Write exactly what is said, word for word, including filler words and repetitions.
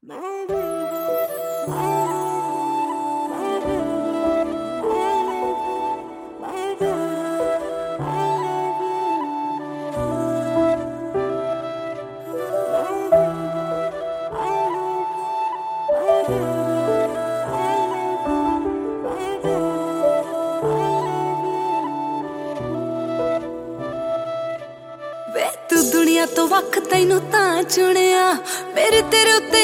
वे तू दुनिया तो वख तैनू तां चुनिया मेरे तेरे उत्ते